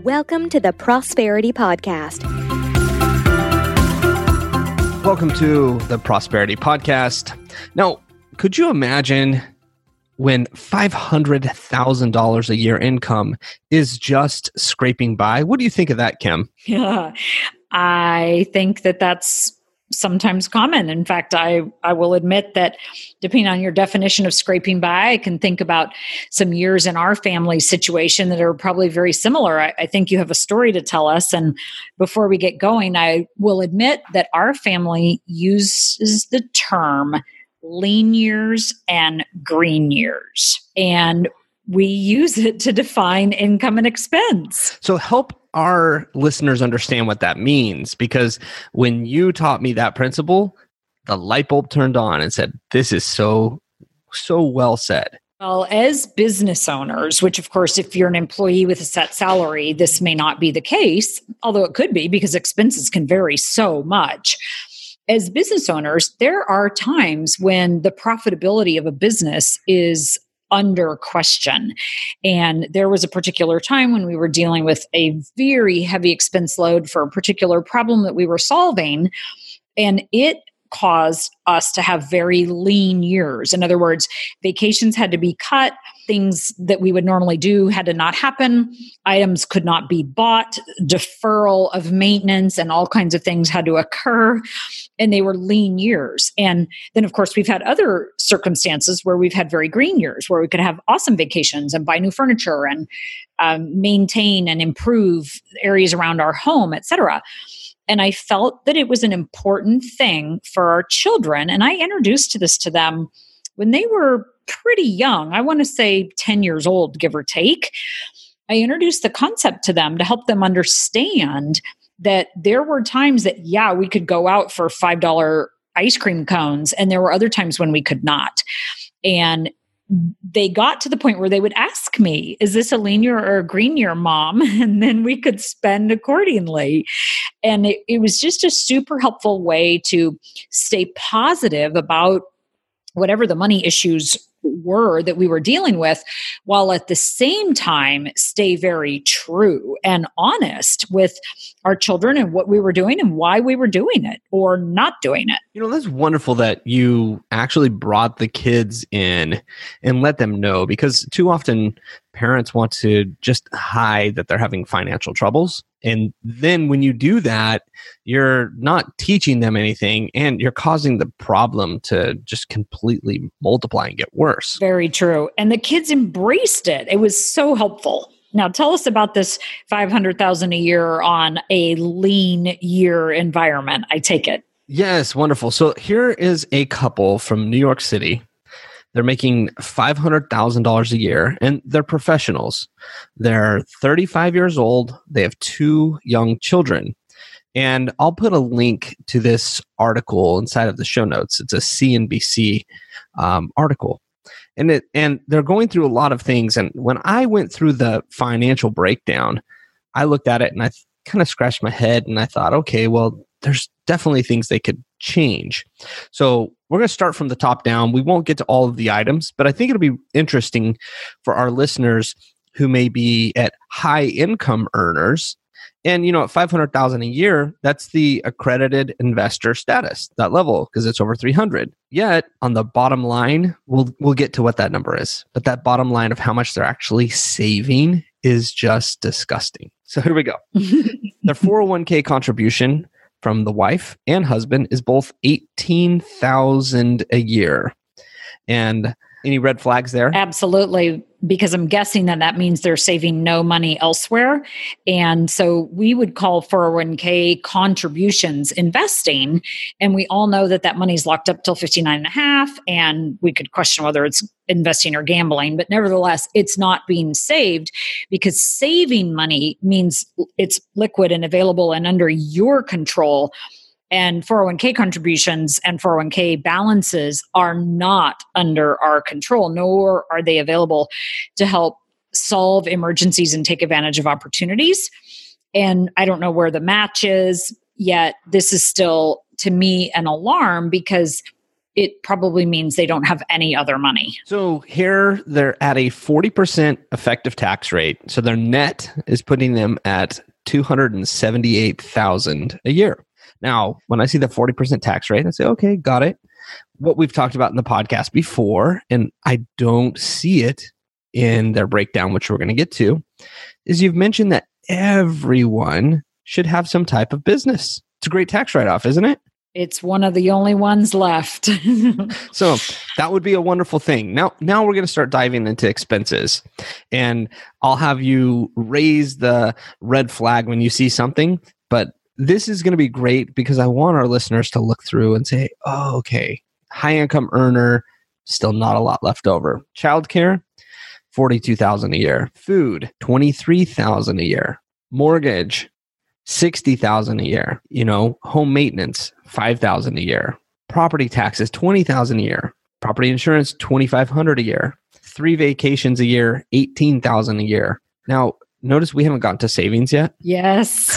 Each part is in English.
Welcome to the Prosperity Podcast. Welcome to the Prosperity Podcast. Now, could you imagine when $500,000 a year income is just scraping by? What do you think of that, Kim? Yeah, I think that that's sometimes common. In fact, I will admit that depending on your definition of scraping by, I can think about some years in our family situation that are probably very similar. I think you have a story to tell us. And before we get going, I will admit that our family uses the term lean years and green years. And we use it to define income and expense. So help our listeners understand what that means, because when you taught me that principle, the light bulb turned on and said, this is so well said. Well, as business owners, which of course, if you're an employee with a set salary, this may not be the case, although it could be because expenses can vary so much. As business owners, there are times when the profitability of a business is under question. And there was a particular time when we were dealing with a very heavy expense load for a particular problem that we were solving, and it caused us to have very lean years. In other words, vacations had to be cut, things that we would normally do had to not happen, items could not be bought, deferral of maintenance and all kinds of things had to occur, and they were lean years. And then, of course, we've had other circumstances where we've had very green years, where we could have awesome vacations and buy new furniture and maintain and improve areas around our home, et cetera. And I felt that it was an important thing for our children. And I introduced this to them when they were pretty young. I want to say 10 years old, give or take. I introduced the concept to them to help them understand that there were times that, yeah, we could go out for $5 ice cream cones, and there were other times when we could not. And they got to the point where they would ask me, is this a lean year or a green year, Mom? And then we could spend accordingly. And it was just a super helpful way to stay positive about whatever the money issues were that we were dealing with, while at the same time stay very true and honest with our children and what we were doing and why we were doing it or not doing it. You know, that's wonderful that you actually brought the kids in and let them know, because too often parents want to just hide that they're having financial troubles. And then when you do that, you're not teaching them anything and you're causing the problem to just completely multiply and get worse. Very true. And the kids embraced it. It was so helpful. Now tell us about this $500,000 a year on a lean year environment. I take it. Yes, wonderful. So here is a couple from New York City. They're making $500,000 a year, and they're professionals. They're 35 years old. They have 2 young children. And I'll put a link to this article inside of the show notes. It's a CNBC article. And they're going through a lot of things. And when I went through the financial breakdown, I looked at it and I kind of scratched my head and I thought, okay, well, there's definitely things they could change. So we're going to start from the top down. We won't get to all of the items, but I think it'll be interesting for our listeners who may be at high income earners. And, at $500,000 a year, that's the accredited investor status, that level, because it's over 300. Yet on the bottom line, we'll get to what that number is. But that bottom line of how much they're actually saving is just disgusting. So here we go. Their 401k contribution from the wife and husband is both $18,000 a year. And any red flags there? Absolutely, because I'm guessing that means they're saving no money elsewhere. And so we would call 401k contributions investing. And we all know that money's locked up till 59 and a half. And we could question whether it's investing or gambling, but nevertheless, it's not being saved, because saving money means it's liquid and available and under your control. And 401k contributions and 401k balances are not under our control, nor are they available to help solve emergencies and take advantage of opportunities. And I don't know where the match is, yet this is still, to me, an alarm, because it probably means they don't have any other money. So here they're at a 40% effective tax rate. So their net is putting them at $278,000 a year. Now, when I see the 40% tax rate, I say, okay, got it. What we've talked about in the podcast before, and I don't see it in their breakdown, which we're going to get to, is you've mentioned that everyone should have some type of business. It's a great tax write-off, isn't it? It's one of the only ones left. So that would be a wonderful thing. Now we're going to start diving into expenses, and I'll have you raise the red flag when you see something, but this is going to be great because I want our listeners to look through and say, oh, okay, high income earner, still not a lot left over. Childcare, $42,000 a year. Food, $23,000 a year. Mortgage, $60,000 a year. Home maintenance, $5,000 a year. Property taxes, $20,000 a year. Property insurance, $2,500 a year. 3 vacations a year, $18,000 a year. Now, notice we haven't gotten to savings yet. Yes.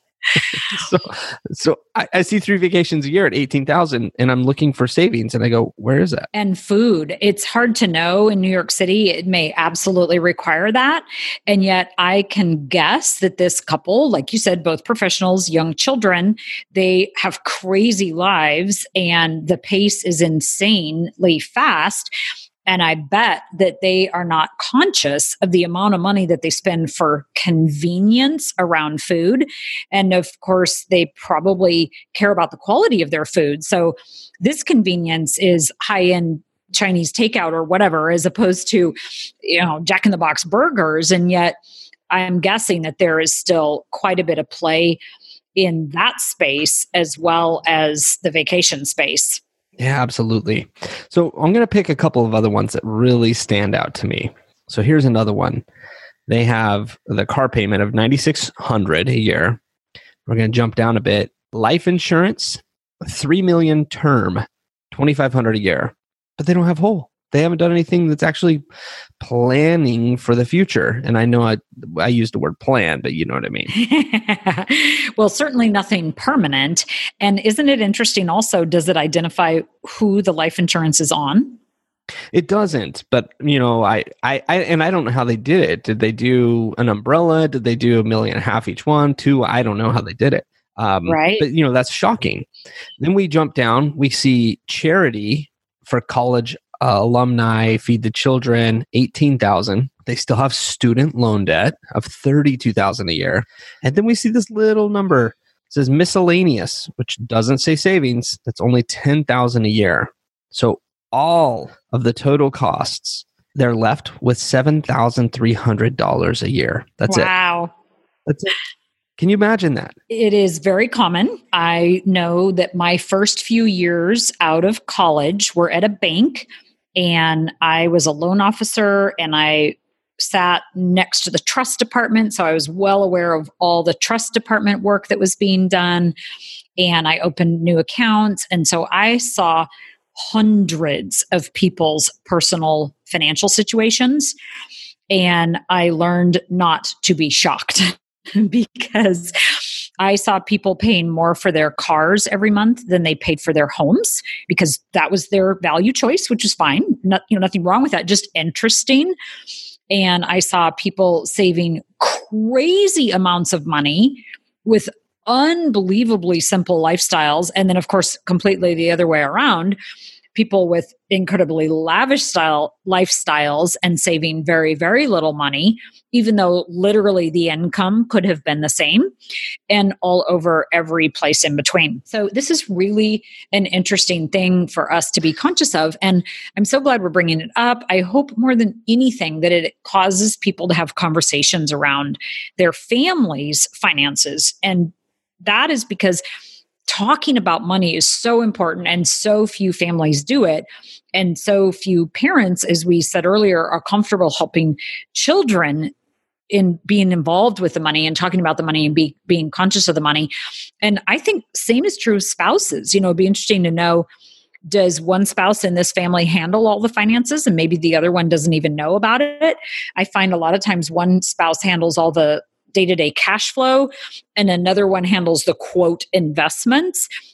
So I see 3 vacations a year at $18,000, and I'm looking for savings, and I go, where is that? And food. It's hard to know in New York City. It may absolutely require that. And yet I can guess that this couple, like you said, both professionals, young children, they have crazy lives and the pace is insanely fast. And I bet that they are not conscious of the amount of money that they spend for convenience around food. And of course, they probably care about the quality of their food. So this convenience is high-end Chinese takeout or whatever, as opposed to, Jack in the Box burgers. And yet I'm guessing that there is still quite a bit of play in that space as well as the vacation space. Yeah, absolutely. So I'm going to pick a couple of other ones that really stand out to me. So here's another one. They have the car payment of $9,600 a year. We're going to jump down a bit. Life insurance, $3 million term, $2,500 a year. But they don't have whole. They haven't done anything that's actually planning for the future. And I know I used the word plan, but you know what I mean. Well, certainly nothing permanent. And isn't it interesting also, does it identify who the life insurance is on? It doesn't, but I don't know how they did it. Did they do an umbrella? Did they do $1.5 million each one? 2? I don't know how they did it. Right. But that's shocking. Then we jump down. We see charity for college alumni, Feed the Children, $18,000. They still have student loan debt of $32,000 a year. And then we see this little number. It says miscellaneous, which doesn't say savings. That's only $10,000 a year. So all of the total costs, they're left with $7,300 a year. That's it. Wow. That's it. Can you imagine that? It is very common. I know that my first few years out of college were at a bank, and I was a loan officer, and I sat next to the trust department. So I was well aware of all the trust department work that was being done, and I opened new accounts. And so I saw hundreds of people's personal financial situations, and I learned not to be shocked because I saw people paying more for their cars every month than they paid for their homes, because that was their value choice, which is fine. Nothing wrong with that, just interesting. And I saw people saving crazy amounts of money with unbelievably simple lifestyles. And then, of course, completely the other way around, people with incredibly lavish lifestyles and saving very, very little money, even though literally the income could have been the same, and all over every place in between. So this is really an interesting thing for us to be conscious of. And I'm so glad we're bringing it up. I hope more than anything that it causes people to have conversations around their family's finances. And that is because talking about money is so important, and so few families do it. And so few parents, as we said earlier, are comfortable helping children in being involved with the money and talking about the money and being conscious of the money. And I think same is true of spouses. It'd be interesting to know, does one spouse in this family handle all the finances and maybe the other one doesn't even know about it? I find a lot of times one spouse handles all the day-to-day cash flow and another one handles the quote investments.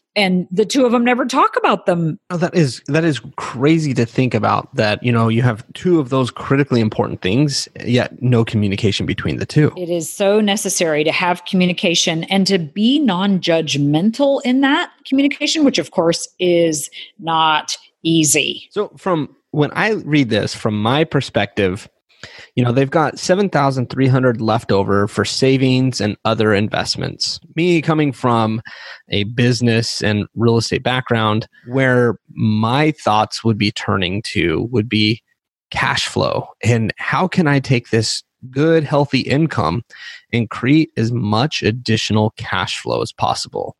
And the two of them never talk about them. Oh, that is crazy to think about, that, you have two of those critically important things, yet no communication between the two. It is so necessary to have communication and to be non-judgmental in that communication, which of course is not easy. So from when I read this, from my perspective, they've got $7,300 left over for savings and other investments. Me coming from a business and real estate background, where my thoughts would be turning to would be cash flow. And how can I take this good, healthy income and create as much additional cash flow as possible?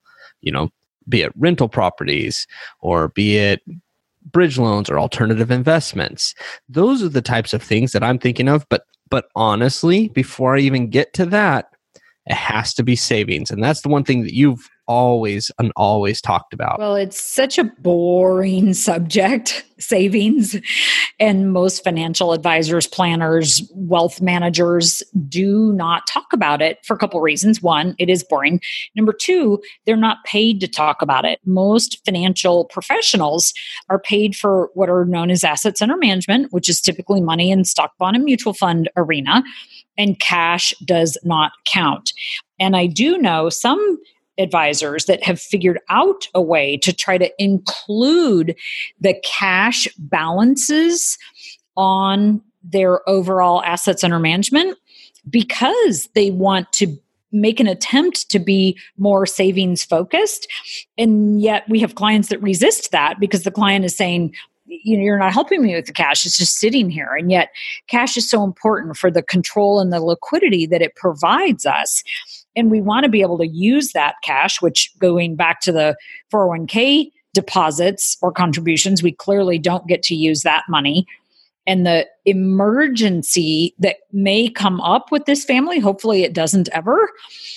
Be it rental properties, or be it bridge loans or alternative investments. Those are the types of things that I'm thinking of. But honestly, before I even get to that, it has to be savings. And that's the one thing that you've always talked about. Well, it's such a boring subject, savings. And most financial advisors, planners, wealth managers do not talk about it for a couple reasons. One, it is boring. Number two, they're not paid to talk about it. Most financial professionals are paid for what are known as assets under management, which is typically money in stock, bond, and mutual fund arena. And cash does not count. And I do know some advisors that have figured out a way to try to include the cash balances on their overall assets under management, because they want to make an attempt to be more savings focused. And yet we have clients that resist that, because the client is saying, you're not helping me with the cash. It's just sitting here. And yet cash is so important for the control and the liquidity that it provides us. And we want to be able to use that cash, which, going back to the 401k deposits or contributions, we clearly don't get to use that money. And the emergency that may come up with this family, hopefully it doesn't ever,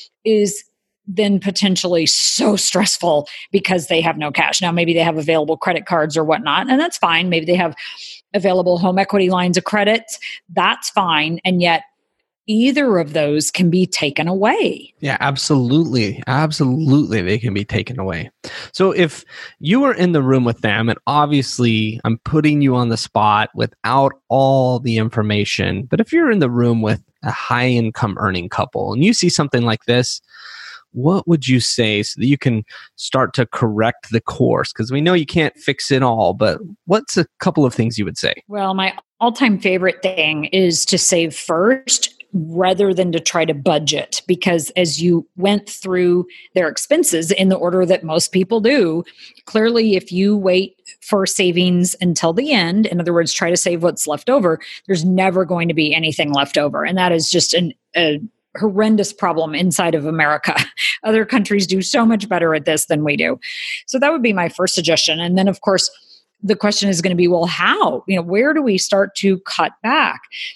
is then potentially so stressful because they have no cash. Now, maybe they have available credit cards or whatnot, and that's fine. Maybe they have available home equity lines of credit. That's fine. And yet either of those can be taken away. Yeah, absolutely. Absolutely. They can be taken away. So if you were in the room with them, and obviously I'm putting you on the spot without all the information, but if you're in the room with a high income earning couple and you see something like this, what would you say so that you can start to correct the course? Because we know you can't fix it all, but what's a couple of things you would say? Well, my all-time favorite thing is to save first rather than to try to budget, because as you went through their expenses in the order that most people do, clearly if you wait for savings until the end, in other words, try to save what's left over, there's never going to be anything left over. And that is just a horrendous problem inside of America. Other countries do so much better at this than we do. So that would be my first suggestion. And then, of course, the question is going to be, well, how? Where do we start to cut back?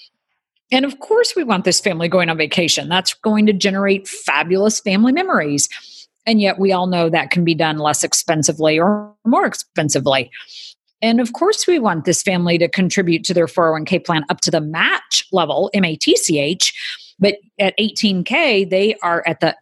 And of course, we want this family going on vacation. That's going to generate fabulous family memories. And yet we all know that can be done less expensively or more expensively. And of course, we want this family to contribute to their 401k plan up to the match level, MATCH. But at 18K, they are at the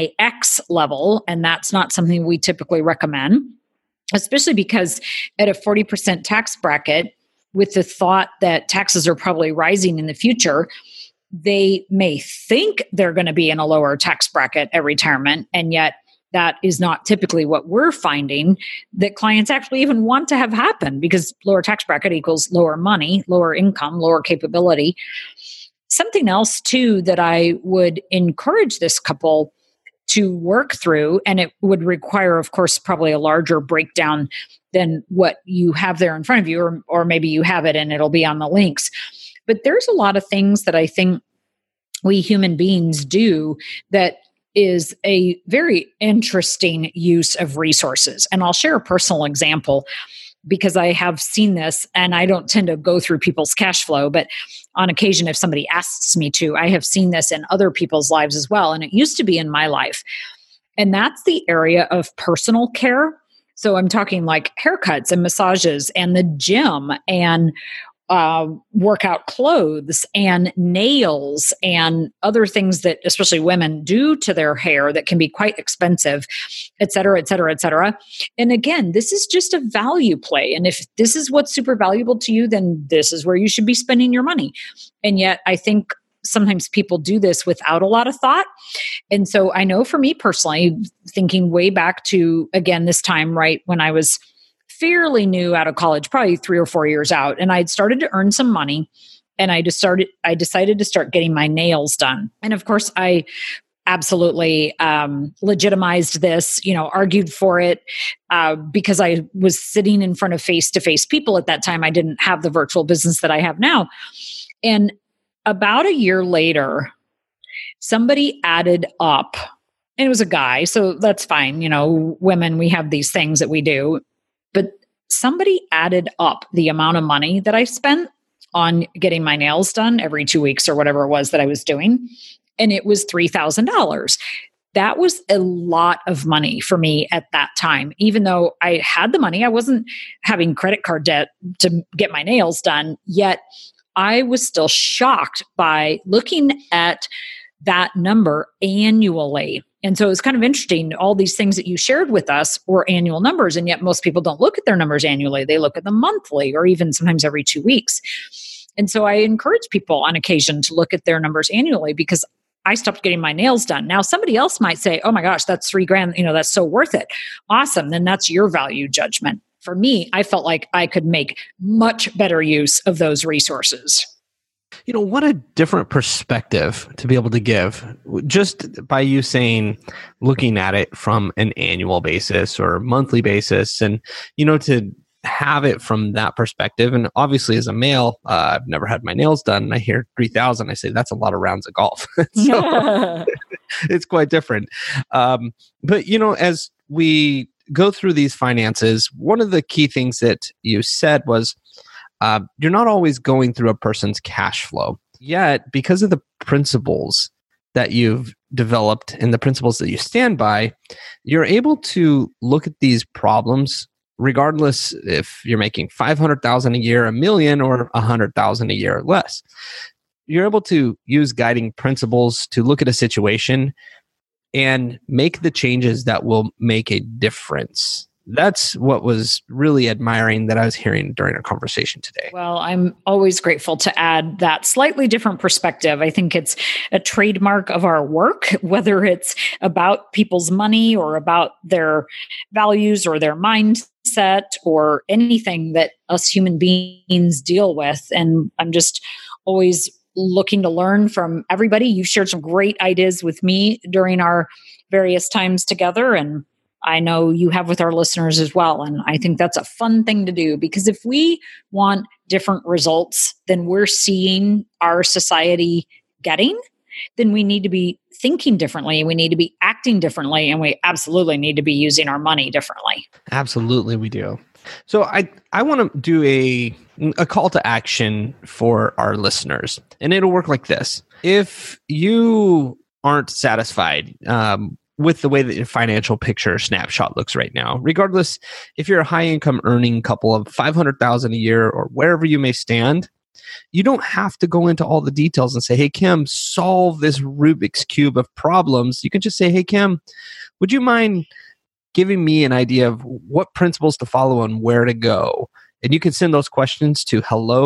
MAX level, and that's not something we typically recommend, especially because at a 40% tax bracket, with the thought that taxes are probably rising in the future, they may think they're going to be in a lower tax bracket at retirement, and yet that is not typically what we're finding that clients actually even want to have happen, because lower tax bracket equals lower money, lower income, lower capability. Something else, too, that I would encourage this couple to work through, and it would require, of course, probably a larger breakdown than what you have there in front of you, or maybe you have it and it'll be on the links. But there's a lot of things that I think we human beings do that is a very interesting use of resources. And I'll share a personal example, because I have seen this, and I don't tend to go through people's cash flow, but on occasion, if somebody asks me to, I have seen this in other people's lives as well. And it used to be in my life. And that's the area of personal care. So I'm talking like haircuts and massages and the gym and workout clothes and nails and other things that especially women do to their hair that can be quite expensive, et cetera, et cetera, et cetera. And again, this is just a value play. And if this is what's super valuable to you, then this is where you should be spending your money. And yet I think sometimes people do this without a lot of thought. And so I know for me personally, thinking way back to, again, this time, right, when I was fairly new out of college, probably 3 or 4 years out. And I'd started to earn some money and I decided to start getting my nails done. And of course, I absolutely legitimized this, argued for it because I was sitting in front of face-to-face people at that time. I didn't have the virtual business that I have now. And about a year later, somebody added up, and it was a guy, so that's fine. Women, we have these things that we do. But somebody added up the amount of money that I spent on getting my nails done every 2 weeks or whatever it was that I was doing. And it was $3,000. That was a lot of money for me at that time. Even though I had the money, I wasn't having credit card debt to get my nails done. Yet I was still shocked by looking at that number annually. And so it's kind of interesting. All these things that you shared with us were annual numbers. And yet most people don't look at their numbers annually. They look at them monthly or even sometimes every 2 weeks. And so I encourage people on occasion to look at their numbers annually because I stopped getting my nails done. Now somebody else might say, oh my gosh, that's $3,000. That's so worth it. Awesome. Then that's your value judgment. For me, I felt like I could make much better use of those resources. What a different perspective to be able to give just by you looking at it from an annual basis or monthly basis and, to have it from that perspective. And obviously as a male, I've never had my nails done and I hear 3,000. I say, that's a lot of rounds of golf. So it's quite different. But, as we go through these finances, one of the key things that you said was, you're not always going through a person's cash flow. Yet, because of the principles that you've developed and the principles that you stand by, you're able to look at these problems regardless if you're making $500,000 a year, $1 million, or $100,000 a year or less. You're able to use guiding principles to look at a situation and make the changes that will make a difference. That's what was really admiring that I was hearing during our conversation today. Well, I'm always grateful to add that slightly different perspective. I think it's a trademark of our work, whether it's about people's money or about their values or their mindset or anything that us human beings deal with. And I'm just always looking to learn from everybody. You've shared some great ideas with me during our various times together, and I know you have with our listeners as well. And I think that's a fun thing to do because if we want different results than we're seeing our society getting, then we need to be thinking differently. We need to be acting differently. And we absolutely need to be using our money differently. Absolutely, we do. So I want to do a call to action for our listeners. And it'll work like this. If you aren't satisfied with the way that your financial picture snapshot looks right now, regardless if you're a high income earning couple of $500,000 a year or wherever you may stand, you don't have to go into all the details and say, hey, Kim, solve this Rubik's Cube of problems. You can just say, hey, Kim, would you mind giving me an idea of what principles to follow and where to go? And you can send those questions to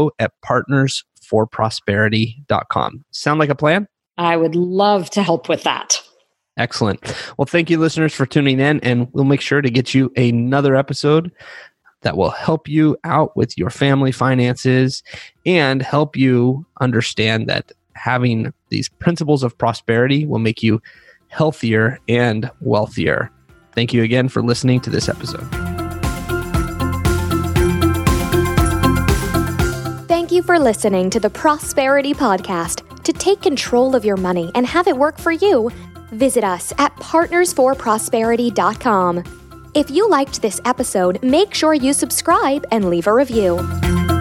hello@partnersforprosperity.com. Sound like a plan? I would love to help with that. Excellent. Well, thank you, listeners, for tuning in, and we'll make sure to get you another episode that will help you out with your family finances and help you understand that having these principles of prosperity will make you healthier and wealthier. Thank you again for listening to this episode. Thank you for listening to the Prosperity Podcast. To take control of your money and have it work for you, visit us at partnersforprosperity.com. If you liked this episode, make sure you subscribe and leave a review.